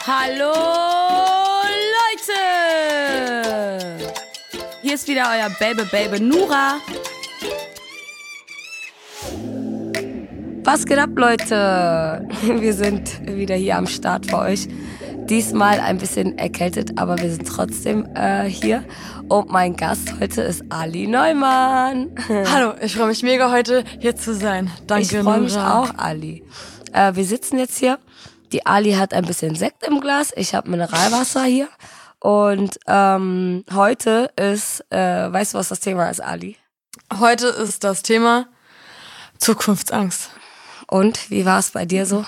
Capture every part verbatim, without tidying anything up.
Hallo Leute! Hier ist wieder euer Baby Baby Nura. Was geht ab, Leute? Wir sind wieder hier am Start für euch. Diesmal ein bisschen erkältet, aber wir sind trotzdem äh, hier. Und mein Gast heute ist Ali Neumann. Hallo, ich freue mich mega, heute hier zu sein. Danke, Ich freue mich auch, Ali. Äh, wir sitzen jetzt hier. Die Ali hat ein bisschen Sekt im Glas. Ich habe Mineralwasser hier. Und ähm, heute ist, äh, weißt du, was das Thema ist, Ali? Heute ist das Thema Zukunftsangst. Und wie war es bei dir so?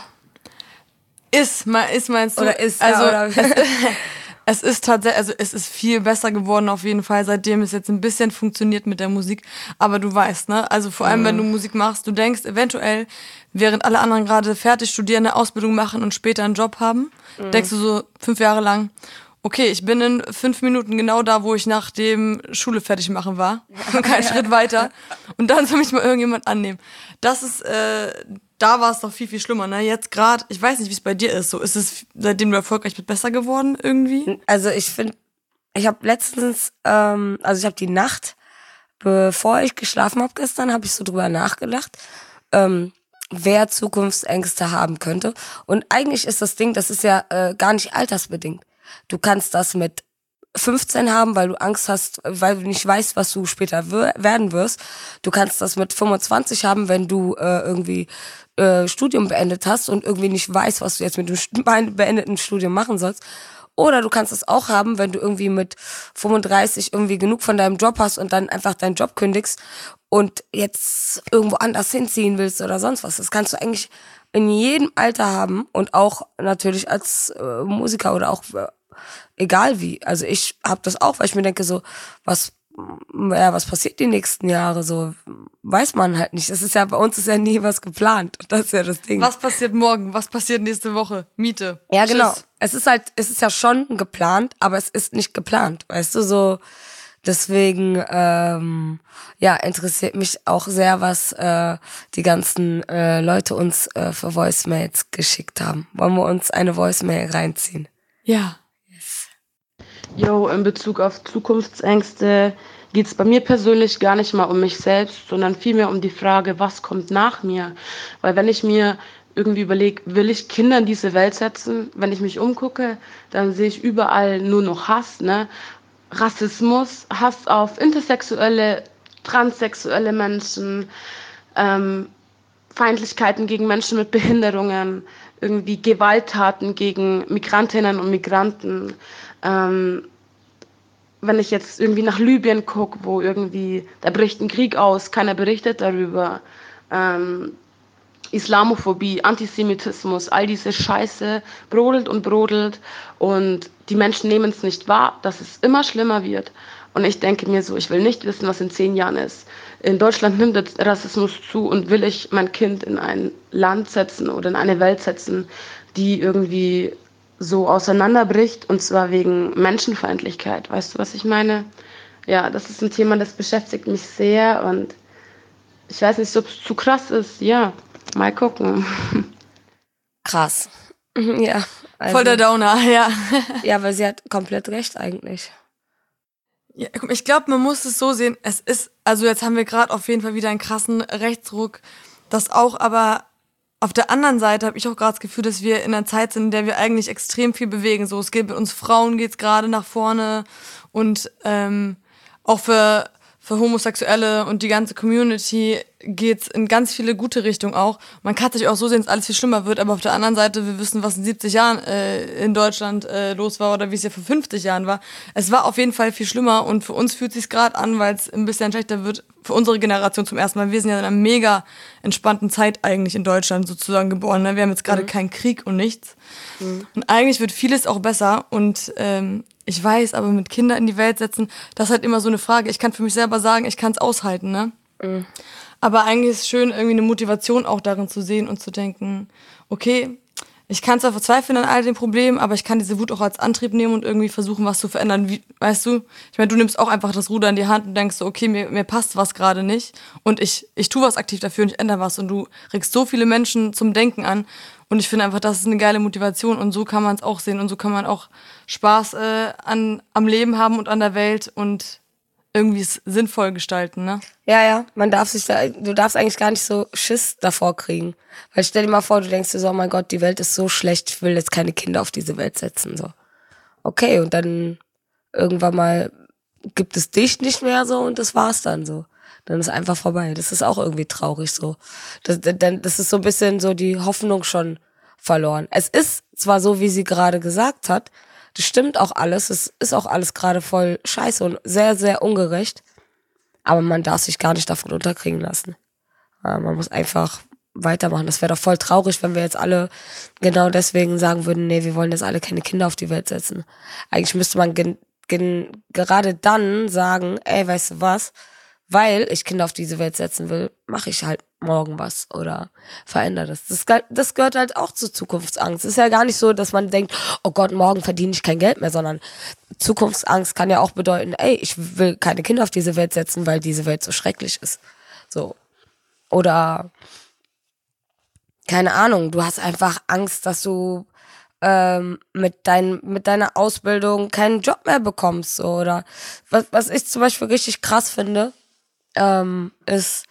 Ist, ist meinst du? Oder ist, also, ja, oder es, es ist tatsächlich, also es ist viel besser geworden auf jeden Fall, seitdem es jetzt ein bisschen funktioniert mit der Musik. Aber du weißt, ne? Also vor allem, mhm. wenn du Musik machst, du denkst eventuell, während alle anderen gerade fertig studieren, eine Ausbildung machen und später einen Job haben, mhm. denkst du so fünf Jahre lang, okay, ich bin in fünf Minuten genau da, wo ich nach dem Schule fertig machen war. Und keinen ja. Schritt weiter. Und dann soll mich mal irgendjemand annehmen. Das ist, äh, da war es doch viel, viel schlimmer, ne? Jetzt gerade, ich weiß nicht, wie es bei dir ist. So, ist es, seitdem du erfolgreich bist, besser geworden irgendwie? Also ich finde, ich habe letztens, ähm, also ich habe die Nacht, bevor ich geschlafen habe gestern, habe ich so drüber nachgedacht, ähm, wer Zukunftsängste haben könnte. Und eigentlich ist das Ding, das ist ja äh, gar nicht altersbedingt. Du kannst das mit fünfzehn haben, weil du Angst hast, weil du nicht weißt, was du später w- werden wirst. Du kannst das mit fünfundzwanzig haben, wenn du äh, irgendwie äh, Studium beendet hast und irgendwie nicht weißt, was du jetzt mit dem st- beendeten Studium machen sollst. Oder du kannst es auch haben, wenn du irgendwie mit fünfunddreißig irgendwie genug von deinem Job hast und dann einfach deinen Job kündigst und jetzt irgendwo anders hinziehen willst oder sonst was. Das kannst du eigentlich in jedem Alter haben und auch natürlich als äh, Musiker oder auch äh, egal wie. Also ich habe das auch, weil ich mir denke so, was ja, was passiert die nächsten Jahre so, weiß man halt nicht. Das ist ja, bei uns ist ja nie was geplant. Das ist ja das Ding. Was passiert morgen? Was passiert nächste Woche? Miete. Ja, Tschüss. genau. Es ist halt, es ist ja schon geplant, aber es ist nicht geplant, weißt du, so. Deswegen, ähm, ja, interessiert mich auch sehr, was äh, die ganzen äh, Leute uns äh, für Voicemails geschickt haben. Wollen wir uns eine Voicemail reinziehen? Ja. Jo, in Bezug auf Zukunftsängste geht es bei mir persönlich gar nicht mal um mich selbst, sondern vielmehr um die Frage, was kommt nach mir? Weil wenn ich mir irgendwie überlege, will ich Kinder in diese Welt setzen? Wenn ich mich umgucke, dann sehe ich überall nur noch Hass, ne? Rassismus, Hass auf intersexuelle, transsexuelle Menschen, ähm, Feindlichkeiten gegen Menschen mit Behinderungen, irgendwie Gewalttaten gegen Migrantinnen und Migranten. Ähm, wenn ich jetzt irgendwie nach Libyen gucke, wo irgendwie, da bricht ein Krieg aus, keiner berichtet darüber. Ähm, Islamophobie, Antisemitismus, all diese Scheiße brodelt und brodelt und die Menschen nehmen es nicht wahr, dass es immer schlimmer wird. Und ich denke mir so, ich will nicht wissen, was in zehn Jahren ist. In Deutschland nimmt jetzt Rassismus zu und will ich mein Kind in ein Land setzen oder in eine Welt setzen, die irgendwie so auseinanderbricht, und zwar wegen Menschenfeindlichkeit. Weißt du, was ich meine? Ja, das ist ein Thema, das beschäftigt mich sehr und ich weiß nicht, ob es zu krass ist. Ja, mal gucken. Krass. Ja. Also, voll der Downer, ja. Ja, weil sie hat komplett recht eigentlich. Ja, ich glaube, man muss es so sehen, es ist, also jetzt haben wir gerade auf jeden Fall wieder einen krassen Rechtsruck, das auch, aber auf der anderen Seite habe ich auch gerade das Gefühl, dass wir in einer Zeit sind, in der wir eigentlich extrem viel bewegen. So, es geht mit uns Frauen geht's gerade nach vorne und ähm, auch für für Homosexuelle und die ganze Community geht's in ganz viele gute Richtungen auch. Man kann sich auch so sehen, dass alles viel schlimmer wird, aber auf der anderen Seite, wir wissen, was in siebzig Jahren äh, in Deutschland äh, los war oder wie es ja vor fünfzig Jahren war. Es war auf jeden Fall viel schlimmer und für uns fühlt sich's gerade an, weil es ein bisschen schlechter wird für unsere Generation zum ersten Mal. Wir sind ja in einer mega entspannten Zeit eigentlich in Deutschland sozusagen geboren. Ne? Wir haben jetzt gerade mhm. keinen Krieg und nichts. Mhm. Und eigentlich wird vieles auch besser und ähm, ich weiß, aber mit Kindern in die Welt setzen, das ist halt immer so eine Frage. Ich kann für mich selber sagen, ich kann es aushalten, ne? Mhm. Aber eigentlich ist es schön, irgendwie eine Motivation auch darin zu sehen und zu denken, okay, ich kann zwar verzweifeln an all den Problemen, aber ich kann diese Wut auch als Antrieb nehmen und irgendwie versuchen, was zu verändern. Wie, weißt du? Ich meine, du nimmst auch einfach das Ruder in die Hand und denkst so, okay, mir, mir passt was gerade nicht. Und ich, ich tue was aktiv dafür und ich ändere was. Und du regst so viele Menschen zum Denken an. Und ich finde einfach, das ist eine geile Motivation. Und so kann man es auch sehen. Und so kann man auch Spaß äh, an, am Leben haben und an der Welt und irgendwie es sinnvoll gestalten, ne? Ja, ja, man darf sich da, du darfst eigentlich gar nicht so Schiss davor kriegen. Weil stell dir mal vor, du denkst dir so, oh mein Gott, die Welt ist so schlecht, ich will jetzt keine Kinder auf diese Welt setzen, so. Okay, und dann irgendwann mal gibt es dich nicht mehr so und das war's dann so. Dann ist einfach vorbei. Das ist auch irgendwie traurig so. Das, dann, das ist so ein bisschen so die Hoffnung schon verloren. Es ist zwar so, wie sie gerade gesagt hat, das stimmt auch alles, es ist auch alles gerade voll scheiße und sehr, sehr ungerecht. Aber man darf sich gar nicht davon unterkriegen lassen. Ja, man muss einfach weitermachen. Das wäre doch voll traurig, wenn wir jetzt alle genau deswegen sagen würden, nee, wir wollen jetzt alle keine Kinder auf die Welt setzen. Eigentlich müsste man gen, gen, gerade dann sagen, ey, weißt du was, weil ich Kinder auf diese Welt setzen will, mache ich halt morgen was oder verändere das. das. Das gehört halt auch zur Zukunftsangst. Es ist ja gar nicht so, dass man denkt, oh Gott, morgen verdiene ich kein Geld mehr, sondern Zukunftsangst kann ja auch bedeuten, ey, ich will keine Kinder auf diese Welt setzen, weil diese Welt so schrecklich ist. So. Oder, keine Ahnung, du hast einfach Angst, dass du ähm, mit, dein, mit deiner Ausbildung keinen Job mehr bekommst. So. Oder was, was ich zum Beispiel richtig krass finde, ähm, ist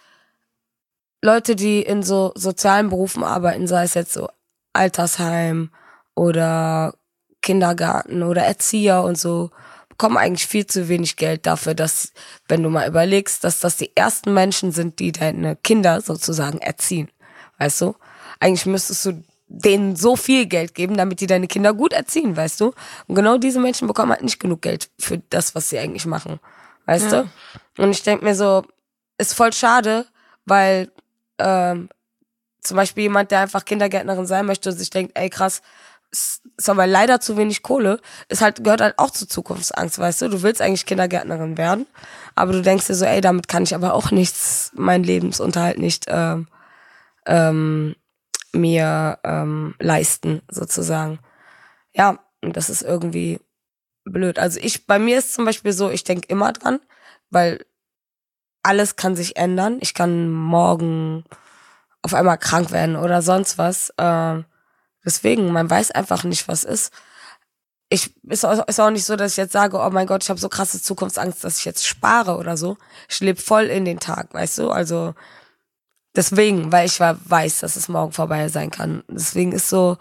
Leute, die in so sozialen Berufen arbeiten, sei es jetzt so Altersheim oder Kindergarten oder Erzieher und so, bekommen eigentlich viel zu wenig Geld dafür, dass, wenn du mal überlegst, dass das die ersten Menschen sind, die deine Kinder sozusagen erziehen. Weißt du? Eigentlich müsstest du denen so viel Geld geben, damit die deine Kinder gut erziehen, weißt du? Und genau diese Menschen bekommen halt nicht genug Geld für das, was sie eigentlich machen. Weißt ja. du? Und ich denk mir so, ist voll schade, weil ähm, zum Beispiel jemand, der einfach Kindergärtnerin sein möchte und sich denkt, ey krass, ist, ist aber leider zu wenig Kohle, ist halt, gehört halt auch zur Zukunftsangst, weißt du? Du willst eigentlich Kindergärtnerin werden, aber du denkst dir so, ey, damit kann ich aber auch nichts, meinen Lebensunterhalt nicht ähm, ähm, mir ähm, leisten, sozusagen. Ja, und das ist irgendwie blöd. Also ich, bei mir ist zum Beispiel so, ich denke immer dran, weil alles kann sich ändern. Ich kann morgen auf einmal krank werden oder sonst was. Äh, deswegen, man weiß einfach nicht, was ist. Ich ist auch, ist auch nicht so, dass ich jetzt sage, oh mein Gott, ich habe so krasse Zukunftsangst, dass ich jetzt spare oder so. Ich lebe voll in den Tag, weißt du? Also deswegen, weil ich weiß, dass es morgen vorbei sein kann. Deswegen ist so.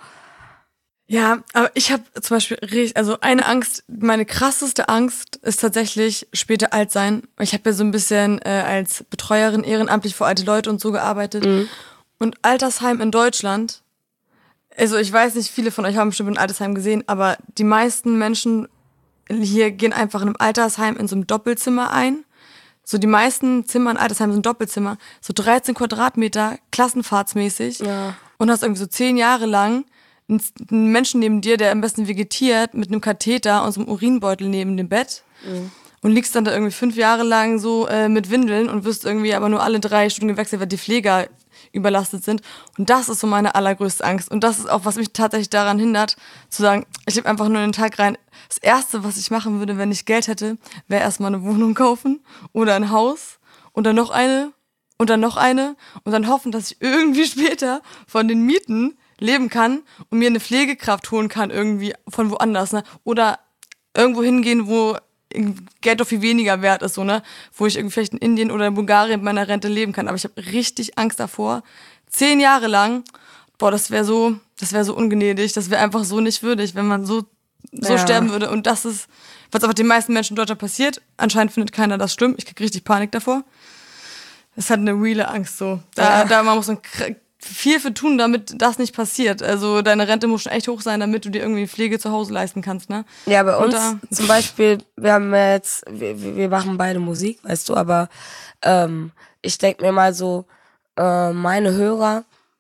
Ja, aber ich habe zum Beispiel, richtig- also eine Angst, meine krasseste Angst ist tatsächlich später alt sein. Ich habe ja so ein bisschen äh, als Betreuerin ehrenamtlich für alte Leute und so gearbeitet. Mhm. Und Altersheim in Deutschland, also ich weiß nicht, viele von euch haben bestimmt ein Altersheim gesehen, aber die meisten Menschen hier gehen einfach in einem Altersheim in so einem Doppelzimmer ein. So die meisten Zimmer in Altersheim sind Doppelzimmer. So dreizehn Quadratmeter, klassenfahrtsmäßig. Ja. Und hast irgendwie so zehn Jahre lang einen Menschen neben dir, der am besten vegetiert, mit einem Katheter und so einem Urinbeutel neben dem Bett. Mhm. Und liegst dann da irgendwie fünf Jahre lang so äh, mit Windeln und wirst irgendwie aber nur alle drei Stunden gewechselt, weil die Pfleger überlastet sind. Und das ist so meine allergrößte Angst. Und das ist auch, was mich tatsächlich daran hindert, zu sagen, ich lebe einfach nur in den Tag rein. Das Erste, was ich machen würde, wenn ich Geld hätte, wäre erstmal eine Wohnung kaufen oder ein Haus und dann noch eine und dann noch eine und dann hoffen, dass ich irgendwie später von den Mieten leben kann und mir eine Pflegekraft holen kann irgendwie von woanders, ne? Oder irgendwo hingehen, wo Geld doch viel weniger wert ist, so, ne? Wo ich irgendwie vielleicht in Indien oder in Bulgarien mit meiner Rente leben kann. Aber ich habe richtig Angst davor. Zehn Jahre lang, boah, das wäre so, das wäre so ungnädig, das wäre einfach so nicht würdig, wenn man so, so Ja. sterben würde. Und das ist, was einfach den meisten Menschen in Deutschland passiert. Anscheinend findet keiner das schlimm. Ich krieg richtig Panik davor. Das hat eine reale Angst, so. Da, Ja. da man muss man viel für tun, damit das nicht passiert. Also deine Rente muss schon echt hoch sein, damit du dir irgendwie Pflege zu Hause leisten kannst, ne? Ja, bei Und uns da- zum Beispiel, wir haben ja jetzt, wir, wir machen beide Musik, weißt du, aber ähm, ich denk mir mal so, äh, meine Hörer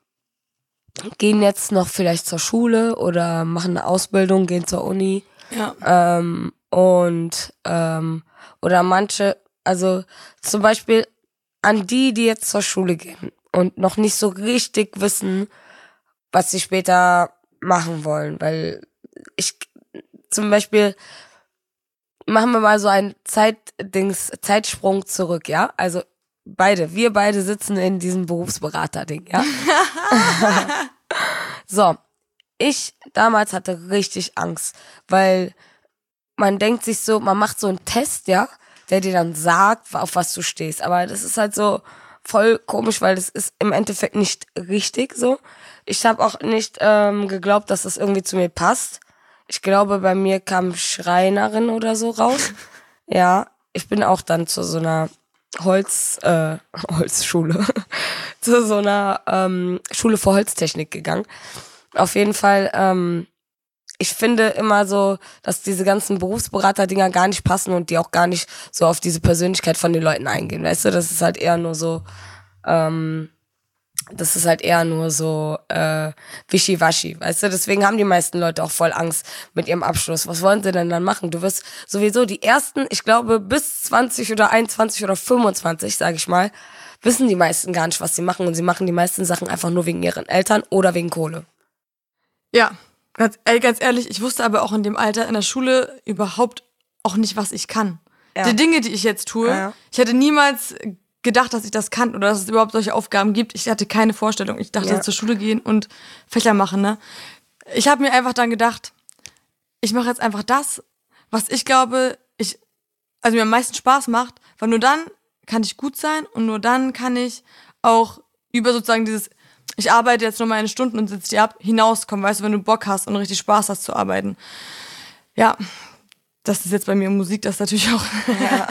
gehen jetzt noch vielleicht zur Schule oder machen eine Ausbildung, gehen zur Uni. Ja. Ähm, und ähm, oder manche, also zum Beispiel an die, die jetzt zur Schule gehen und noch nicht so richtig wissen, was sie später machen wollen, weil ich zum Beispiel machen wir mal so einen Zeitdings, Zeitsprung zurück, ja? Also beide, wir beide sitzen in diesem Berufsberater-Ding, ja? So, ich damals hatte richtig Angst, weil man denkt sich so, man macht so einen Test, ja, der dir dann sagt, auf was du stehst. Aber das ist halt so voll komisch, weil das ist im Endeffekt nicht richtig so. Ich habe auch nicht ähm, geglaubt, dass das irgendwie zu mir passt. Ich glaube, bei mir kam Schreinerin oder so raus. Ja, ich bin auch dann zu so einer Holz, äh, Holzschule, zu so einer ähm, Schule für Holztechnik gegangen. Auf jeden Fall, ähm, ich finde immer so, dass diese ganzen Berufsberater-Dinger gar nicht passen und die auch gar nicht so auf diese Persönlichkeit von den Leuten eingehen, weißt du? Das ist halt eher nur so, ähm, das ist halt eher nur so äh, wischiwaschi, weißt du? Deswegen haben die meisten Leute auch voll Angst mit ihrem Abschluss. Was wollen sie denn dann machen? Du wirst sowieso die ersten, ich glaube bis zwanzig oder einundzwanzig oder fünfundzwanzig, sag ich mal, wissen die meisten gar nicht, was sie machen. Und sie machen die meisten Sachen einfach nur wegen ihren Eltern oder wegen Kohle. Ja, ganz, ey, ganz ehrlich, ich wusste aber auch in dem Alter in der Schule überhaupt auch nicht, was ich kann. Ja. Die Dinge, die ich jetzt tue, Ja, ja. ich hätte niemals gedacht, dass ich das kann oder dass es überhaupt solche Aufgaben gibt. Ich hatte keine Vorstellung. Ich dachte, Ja. zur Schule gehen und Fächer machen, ne? Ich habe mir einfach dann gedacht, ich mache jetzt einfach das, was ich glaube, ich, also mir am meisten Spaß macht, weil nur dann kann ich gut sein und nur dann kann ich auch über sozusagen dieses, ich arbeite jetzt nur meine Stunden und sitze die ab, hinauskommen, weißt du, wenn du Bock hast und richtig Spaß hast zu arbeiten. Ja, das ist jetzt bei mir Musik, das ist natürlich auch. Ja.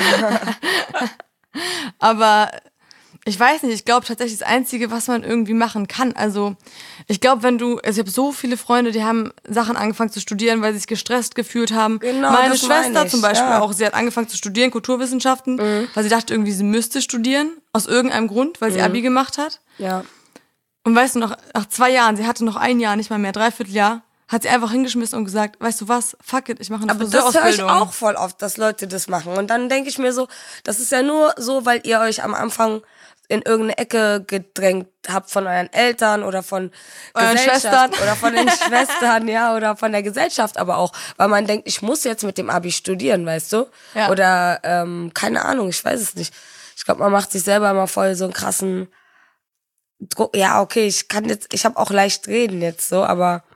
Aber ich weiß nicht, ich glaube tatsächlich das Einzige, was man irgendwie machen kann. Also ich glaube, wenn du, also ich habe so viele Freunde, die haben Sachen angefangen zu studieren, weil sie sich gestresst gefühlt haben. Genau, Meine das meine Schwester ich, zum Beispiel ja. auch, sie hat angefangen zu studieren, Kulturwissenschaften, mhm. weil sie dachte irgendwie, sie müsste studieren, aus irgendeinem Grund, weil sie Mhm. Abi gemacht hat. Ja. Und weißt du, noch, nach zwei Jahren, sie hatte noch ein Jahr, nicht mal mehr, dreiviertel Jahr, hat sie einfach hingeschmissen und gesagt, weißt du was, fuck it, ich mache eine Aber das höre ich Friseurausbildung. auch voll oft, dass Leute das machen. Und dann denke ich mir so, das ist ja nur so, weil ihr euch am Anfang in irgendeine Ecke gedrängt habt von euren Eltern oder von Euren Gesellschaft Schwestern. oder von den Schwestern, ja, oder von der Gesellschaft aber auch, weil man denkt, ich muss jetzt mit dem Abi studieren, weißt du? Ja. Oder ähm, keine Ahnung, ich weiß es nicht. Ich glaube, man macht sich selber immer voll so einen krassen Druck. Ja, okay, ich kann jetzt, ich habe auch leicht reden jetzt so, aber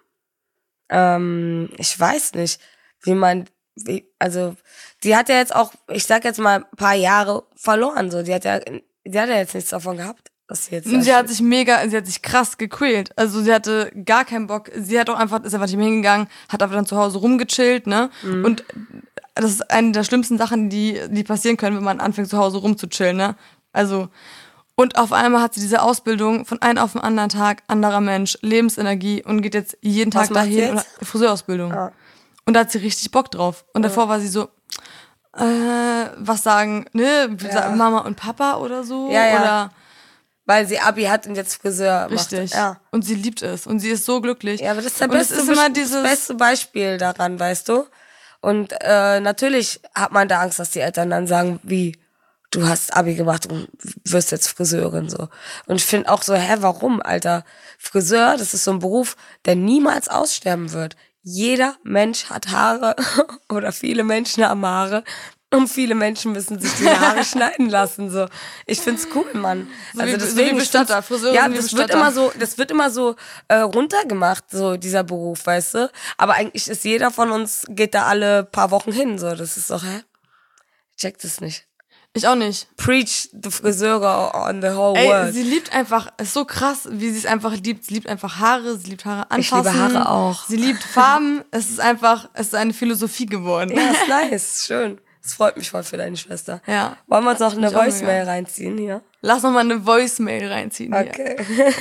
ähm, ich weiß nicht, wie man, wie, also die hat ja jetzt auch, ich sag jetzt mal, ein paar Jahre verloren, so, die hat ja, die hat ja jetzt nichts davon gehabt, dass sie jetzt. Und sie hat sich mega, sie hat sich krass gequält. Also sie hatte gar keinen Bock. Sie hat auch einfach, ist einfach nicht mehr hingegangen, hat einfach dann zu Hause rumgechillt, ne? Mhm. Und das ist eine der schlimmsten Sachen, die, die passieren können, wenn man anfängt zu Hause rumzuchillen, ne? Also, und auf einmal hat sie diese Ausbildung von einem auf den anderen Tag, anderer Mensch, Lebensenergie und geht jetzt jeden Was Tag macht sie dahin. jetzt? Und Friseurausbildung. Ah. Und da hat sie richtig Bock drauf. Und Ja. davor war sie so, äh, was sagen, ne? Ja. Mama und Papa oder so? Ja, ja. Oder Weil sie Abi hat und jetzt Friseur richtig. macht. Ja. Und sie liebt es. Und sie ist so glücklich. Ja, aber das ist der und es beste, ist immer das dieses, beste Beispiel daran, weißt du? Und äh, natürlich hat man da Angst, dass die Eltern dann sagen, wie, du hast Abi gemacht und wirst jetzt Friseurin, so. Und ich finde auch so, hä, warum, Alter? Friseur, das ist so ein Beruf, der niemals aussterben wird. Jeder Mensch hat Haare oder viele Menschen haben Haare und viele Menschen müssen sich die Haare schneiden lassen, so. Ich find's cool, Mann. So also wie- so deswegen, wie ich find's- Bestatter, Friseurin ja, wie das wird Bestatter. immer so, das wird immer so äh, runtergemacht, so dieser Beruf, weißt du? Aber eigentlich ist jeder von uns, geht da alle paar Wochen hin, so. Das ist doch, hä? Ich check das nicht. ich auch nicht. Preach the Friseure on the whole Ey, world. sie liebt einfach, es ist so krass, wie sie es einfach liebt. Sie liebt einfach Haare, sie liebt Haare Ich anfassen. liebe Haare auch. Sie liebt Farben. Es ist einfach, es ist eine Philosophie geworden. Ja, ist nice, schön. Das freut mich voll für deine Schwester. Ja. Wollen wir uns noch eine Mich auch Voicemail mega. reinziehen hier? Lass noch mal eine Voicemail reinziehen hier. Okay.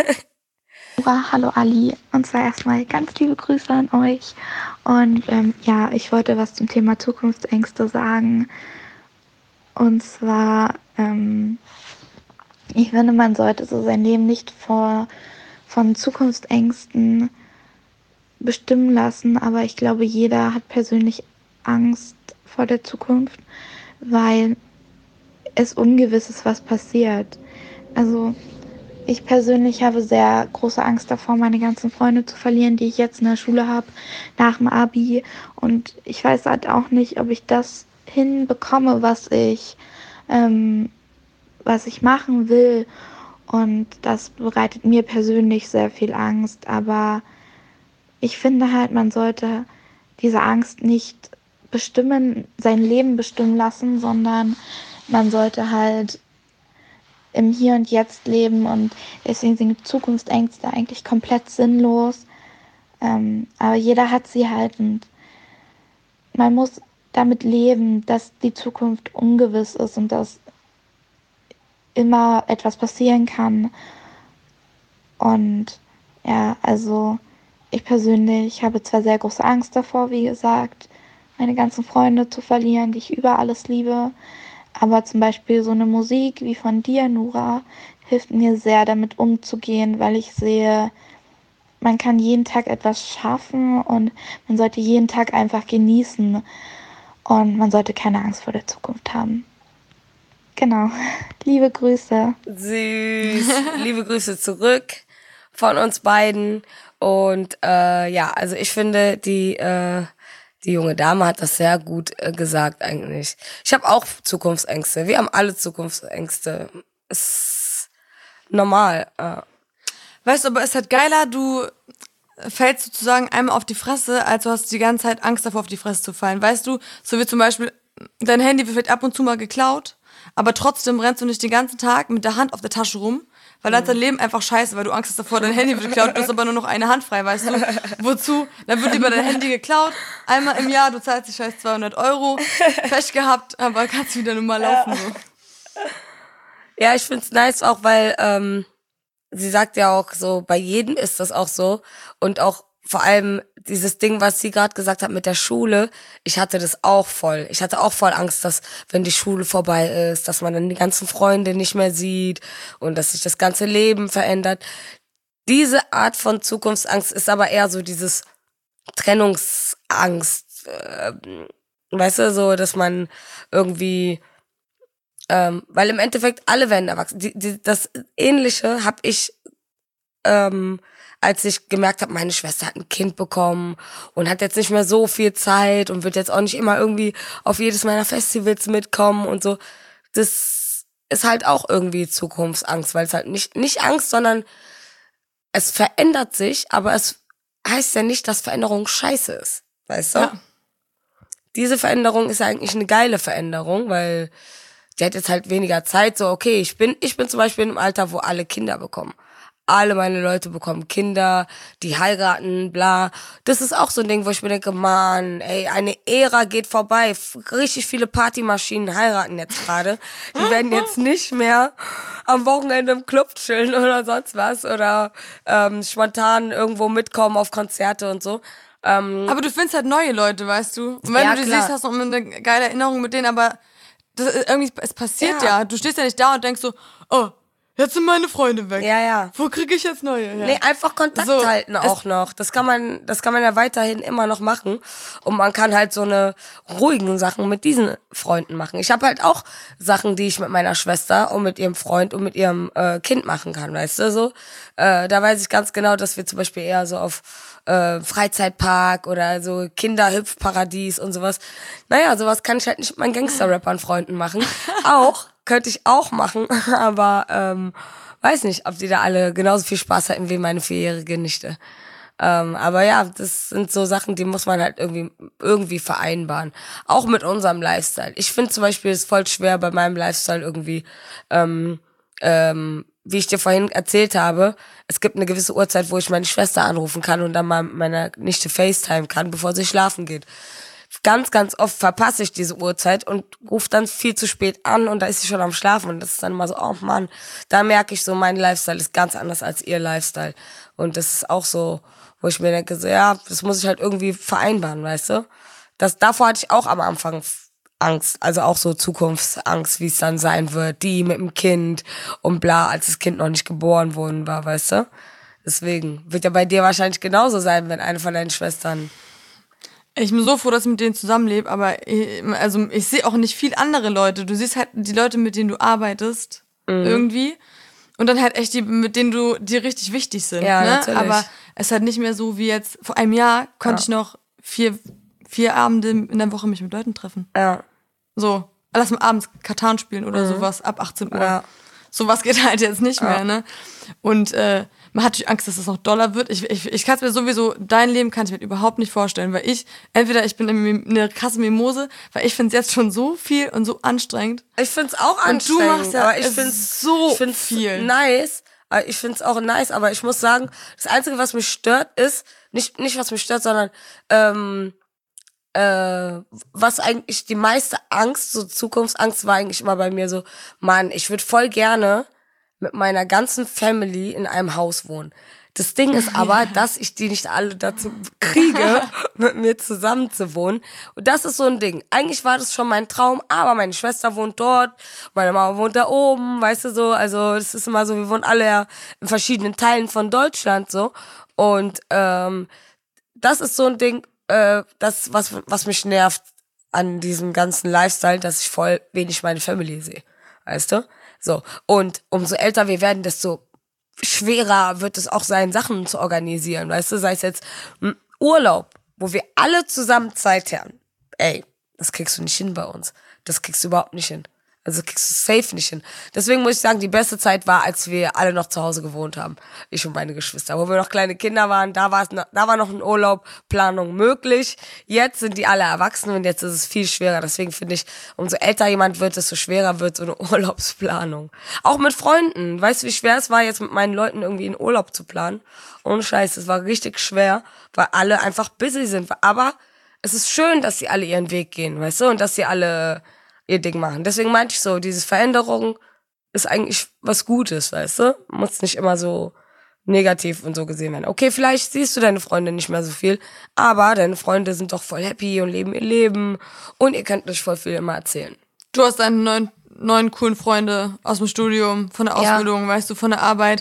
Ura, hallo Ali. Und zwar erstmal ganz liebe Grüße an euch. Und ähm, ja, ich wollte was zum Thema Zukunftsängste sagen. Und zwar, ähm, ich finde, man sollte so sein Leben nicht vor, von Zukunftsängsten bestimmen lassen. Aber ich glaube, jeder hat persönlich Angst vor der Zukunft, weil es ungewiss ist, was passiert. Also ich persönlich habe sehr große Angst davor, meine ganzen Freunde zu verlieren, die ich jetzt in der Schule habe, nach dem Abi. Und ich weiß halt auch nicht, ob ich das hinbekomme, was ich, ähm, was ich machen will. Und das bereitet mir persönlich sehr viel Angst. Aber ich finde halt, man sollte diese Angst nicht bestimmen, sein Leben bestimmen lassen, sondern man sollte halt im Hier und Jetzt leben, und deswegen sind Zukunftsängste eigentlich komplett sinnlos. Ähm, aber jeder hat sie halt, und man muss damit leben, dass die Zukunft ungewiss ist und dass immer etwas passieren kann. Und ja, also ich persönlich habe zwar sehr große Angst davor, wie gesagt, meine ganzen Freunde zu verlieren, die ich über alles liebe. Aber zum Beispiel so eine Musik wie von dir, Nura, hilft mir sehr, damit umzugehen, weil ich sehe, man kann jeden Tag etwas schaffen und man sollte jeden Tag einfach genießen. Und man sollte keine Angst vor der Zukunft haben. Genau. Liebe Grüße. Süß. Liebe Grüße zurück von uns beiden. Und äh, ja, also ich finde, die äh, die junge Dame hat das sehr gut äh, gesagt eigentlich. Ich habe auch Zukunftsängste. Wir haben alle Zukunftsängste. Ist normal. Äh. Weißt du, aber es ist halt geiler, du fällst sozusagen einmal auf die Fresse, als du hast die ganze Zeit Angst davor, auf die Fresse zu fallen. Weißt du, so wie zum Beispiel, dein Handy wird vielleicht ab und zu mal geklaut, aber trotzdem rennst du nicht den ganzen Tag mit der Hand auf der Tasche rum, weil dann ist dein Leben einfach scheiße, weil du Angst hast davor, dein Handy wird geklaut, du hast aber nur noch eine Hand frei, weißt du? Wozu? Dann wird lieber dein Handy geklaut, einmal im Jahr, du zahlst die scheiß zweihundert Euro, Pech gehabt, aber kannst wieder normal laufen. So. Ja, ich find's nice auch, weil ähm, sie sagt ja auch so, bei jedem ist das auch so, und auch vor allem dieses Ding, was sie gerade gesagt hat mit der Schule, ich hatte das auch voll. Ich hatte auch voll Angst, dass, wenn die Schule vorbei ist, dass man dann die ganzen Freunde nicht mehr sieht und dass sich das ganze Leben verändert. Diese Art von Zukunftsangst ist aber eher so dieses Trennungsangst. Äh, weißt du, so, dass man irgendwie, ähm, weil im Endeffekt alle werden erwachsen. Die, die, das Ähnliche habe ich, ähm, als ich gemerkt habe, meine Schwester hat ein Kind bekommen und hat jetzt nicht mehr so viel Zeit und wird jetzt auch nicht immer irgendwie auf jedes meiner Festivals mitkommen und so. Das ist halt auch irgendwie Zukunftsangst, weil es halt nicht, nicht Angst, sondern es verändert sich, aber es heißt ja nicht, dass Veränderung scheiße ist, weißt du? Ja. Diese Veränderung ist eigentlich eine geile Veränderung, weil die hat jetzt halt weniger Zeit, so okay, ich bin, ich bin zum Beispiel im Alter, wo alle Kinder bekommen. Alle meine Leute bekommen Kinder, die heiraten, bla. Das ist auch so ein Ding, wo ich mir denke, Mann, ey, eine Ära geht vorbei. Richtig viele Partymaschinen heiraten jetzt gerade. Die werden jetzt nicht mehr am Wochenende im Club chillen oder sonst was oder ähm, spontan irgendwo mitkommen auf Konzerte und so. Ähm, aber du findest halt neue Leute, weißt du? Und wenn ja, du die klar. siehst, hast du eine geile Erinnerung mit denen, aber das, irgendwie, es passiert ja. ja. Du stehst ja nicht da und denkst so, oh, jetzt sind meine Freunde weg. Ja, ja. Wo kriege ich jetzt neue? Ja. Nee, einfach Kontakt so, halten auch noch. Das kann man, das kann man ja weiterhin immer noch machen. Und man kann halt so eine ruhigen Sachen mit diesen Freunden machen. Ich habe halt auch Sachen, die ich mit meiner Schwester und mit ihrem Freund und mit ihrem äh, Kind machen kann, weißt du, so. Äh, da weiß ich ganz genau, dass wir zum Beispiel eher so auf äh, Freizeitpark oder so Kinderhüpfparadies und sowas. Naja, sowas kann ich halt nicht mit meinen Gangster-Rappern-Freunden machen. Auch könnte ich auch machen, aber ähm, weiß nicht, ob die da alle genauso viel Spaß hatten wie meine vierjährige Nichte. Ähm, aber ja, das sind so Sachen, die muss man halt irgendwie irgendwie vereinbaren. Auch mit unserem Lifestyle. Ich finde zum Beispiel es voll schwer bei meinem Lifestyle irgendwie, ähm, ähm, wie ich dir vorhin erzählt habe, es gibt eine gewisse Uhrzeit, wo ich meine Schwester anrufen kann und dann mal mit meiner Nichte FaceTime kann, bevor sie schlafen geht. Ganz, ganz oft verpasse ich diese Uhrzeit und rufe dann viel zu spät an und da ist sie schon am Schlafen und das ist dann immer so, oh Mann, da merke ich so, mein Lifestyle ist ganz anders als ihr Lifestyle. Und das ist auch so, wo ich mir denke, so ja, das muss ich halt irgendwie vereinbaren, weißt du? Das, davor hatte ich auch am Anfang Angst, also auch so Zukunftsangst, wie es dann sein wird, die mit dem Kind und bla, als das Kind noch nicht geboren worden war, weißt du? Deswegen wird ja bei dir wahrscheinlich genauso sein, wenn eine von deinen Schwestern... Ich bin so froh, dass ich mit denen zusammenlebe, aber ich, also ich sehe auch nicht viel andere Leute. Du siehst halt die Leute, mit denen du arbeitest, mhm. irgendwie. Und dann halt echt die, mit denen du, die richtig wichtig sind. Ja, ne? natürlich. Aber es ist halt nicht mehr so wie jetzt, vor einem Jahr konnte Ja. ich noch vier, vier Abende in der Woche mich mit Leuten treffen. Ja. So, lass mal abends Katan spielen oder Mhm. sowas ab achtzehn Uhr. Ja. Sowas geht halt jetzt nicht Ja. mehr, ne? Und äh, man hat natürlich Angst, dass es noch doller wird. Ich, ich, ich kann es mir sowieso, dein Leben kann ich mir überhaupt nicht vorstellen, weil ich, entweder ich bin eine krasse Mimose, weil ich finde es jetzt schon so viel und so anstrengend. Ich find's auch Und du anstrengend. machst ja aber ich es find's so ich find's viel. nice. Aber Ich find's auch nice, aber ich muss sagen, das Einzige, was mich stört, ist, nicht, nicht was mich stört, sondern ähm, äh, was eigentlich die meiste Angst, so Zukunftsangst war eigentlich immer bei mir so, Mann, ich würde voll gerne mit meiner ganzen Family in einem Haus wohnen. Das Ding ist aber, dass ich die nicht alle dazu kriege, mit mir zusammen zu wohnen. Und das ist so ein Ding. Eigentlich war das schon mein Traum, aber meine Schwester wohnt dort, meine Mama wohnt da oben, weißt du so. Also das ist immer so, wir wohnen alle ja in verschiedenen Teilen von Deutschland so. Und ähm, das ist so ein Ding, äh, das was was mich nervt an diesem ganzen Lifestyle, dass ich voll wenig meine Family sehe, weißt du? So, und umso älter wir werden, desto schwerer wird es auch sein, Sachen zu organisieren, weißt du, sei es jetzt ein Urlaub, wo wir alle zusammen Zeit haben. Ey, das kriegst du nicht hin bei uns. Das kriegst du überhaupt nicht hin. Also kriegst du safe nicht hin. Deswegen muss ich sagen, die beste Zeit war, als wir alle noch zu Hause gewohnt haben. Ich und meine Geschwister. Wo wir noch kleine Kinder waren, da war es, da war noch ein Urlaubplanung möglich. Jetzt sind die alle erwachsen und jetzt ist es viel schwerer. Deswegen finde ich, umso älter jemand wird, desto schwerer wird so eine Urlaubsplanung. Auch mit Freunden. Weißt du, wie schwer es war, jetzt mit meinen Leuten irgendwie einen Urlaub zu planen? Ohne Scheiß, es war richtig schwer, weil alle einfach busy sind. Aber es ist schön, dass sie alle ihren Weg gehen, weißt du? Und dass sie alle ihr Ding machen. Deswegen meinte ich so, diese Veränderung ist eigentlich was Gutes, weißt du? Muss nicht immer so negativ und so gesehen werden. Okay, vielleicht siehst du deine Freunde nicht mehr so viel, aber deine Freunde sind doch voll happy und leben ihr Leben und ihr könnt euch voll viel immer erzählen. Du hast deine neuen, neuen coolen Freunde aus dem Studium, von der Ja. Ausbildung, weißt du, von der Arbeit.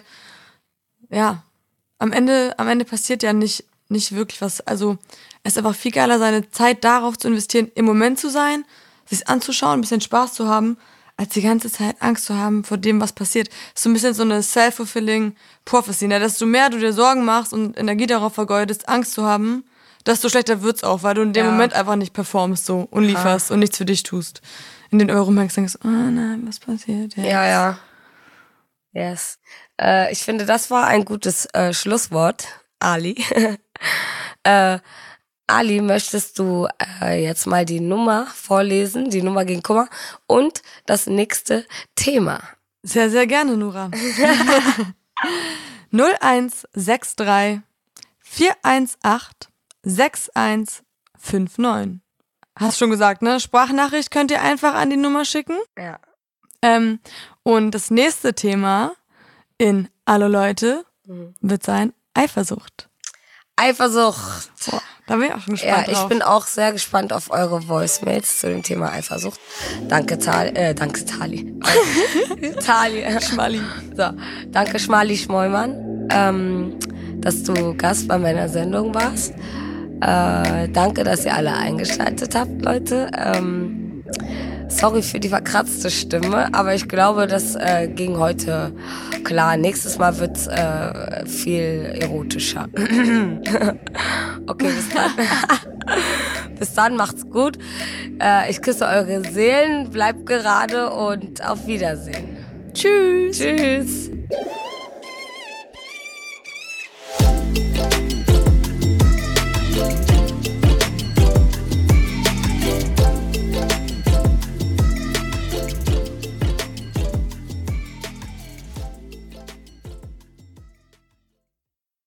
Ja, am Ende, am Ende passiert ja nicht, nicht wirklich was. Also es ist einfach viel geiler, seine Zeit darauf zu investieren, im Moment zu sein, sich anzuschauen, ein bisschen Spaß zu haben, als die ganze Zeit Angst zu haben vor dem, was passiert. Das ist so ein bisschen so eine self-fulfilling prophecy, ne? Desto mehr du dir Sorgen machst und Energie darauf vergeudest, Angst zu haben, desto schlechter wird's auch, weil du in dem Ja. Moment einfach nicht performst so und lieferst und nichts für dich tust. In den Euromax denkst du, oh nein, was passiert jetzt? Ja, ja. Yes. Äh, ich finde, das war ein gutes äh, Schlusswort, Ali. äh, Ali, möchtest du äh, jetzt mal die Nummer vorlesen, die Nummer gegen Kummer und das nächste Thema? Sehr, sehr gerne, Nura. null eins sechs drei vier eins acht sechs eins fünf neun. Hast schon gesagt, ne? Sprachnachricht könnt ihr einfach an die Nummer schicken. Ja. Ähm, und das nächste Thema in Hallo Leute Mhm. wird sein Eifersucht. Eifersucht. Boah, da bin ich auch schon Ja, gespannt ich drauf. bin auch sehr gespannt auf eure Voicemails zu dem Thema Eifersucht. Danke, Tali. Äh, danke, Tali. Tali. Schmali. So, danke, Schmali Schmollmann, ähm, dass du Gast bei meiner Sendung warst. Äh, danke, dass ihr alle eingeschaltet habt, Leute. Ähm, sorry für die verkratzte Stimme, aber ich glaube, das äh, ging heute klar. Nächstes Mal wird's äh, viel erotischer. Okay, bis dann. Bis dann, macht's gut. Äh, ich küsse eure Seelen, bleibt gerade und auf Wiedersehen. Tschüss. Tschüss.